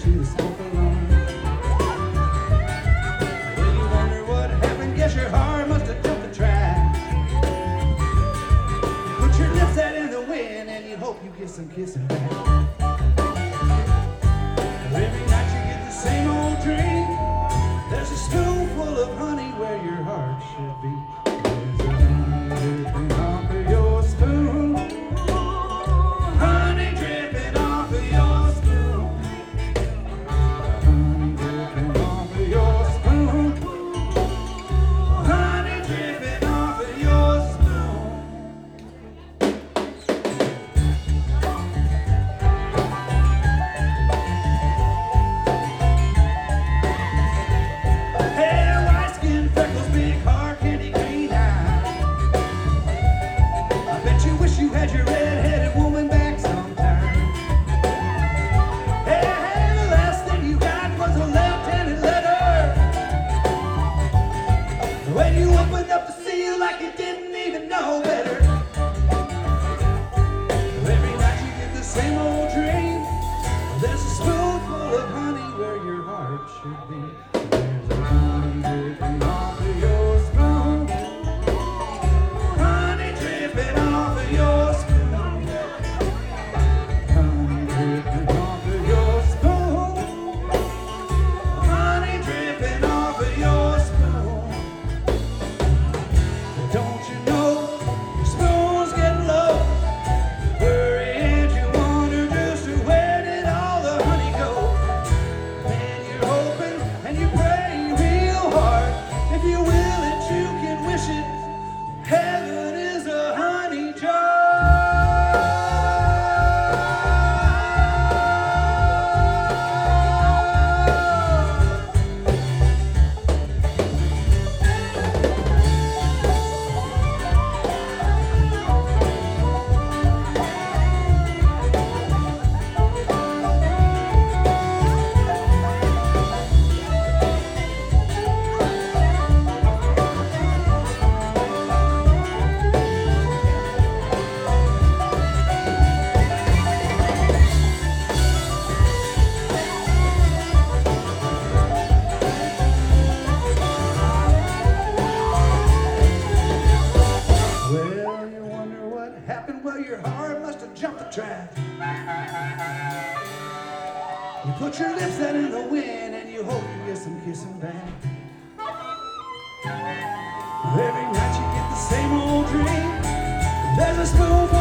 to the smoke alarm. Well, you wonder what happened, guess your heart must have jumped the track. You put your lips out in the wind and you hope you get some kissing back. Every night you get the same old dream. There's a spoonful of honey where your heart should be. There's a honey dripping off of your spoon. Honey dripping off of your spoon. Honey dripping off of your spoon. Honey dripping off of your spoon. Hey, white skin, freckles, big heart, candy green eyes. I bet you wish you had your red-headed woman back sometime. Hey, the last thing you got was a left-handed letter. When you opened up the seal like you didn't even know better. Every night you get the same old dream. There's a spoonful of honey where your heart should be. There's a honey dripping off of your spoon. Honey dripping off of your spoon. Honey dripping off of your spoon. Honey dripping off of your spoon. Don't you know your spoon's getting low? You worry and you wonder just where did all the honey go? And you're hoping and you pray real hard. If you will it, you can wish it. Heaven is a honey jar. Well, you wonder what happened. Well, your heart must have jumped the track. You put your lips out in the wind and you hope you get some kissing back. Every night you get the same old dream. There's a spoonful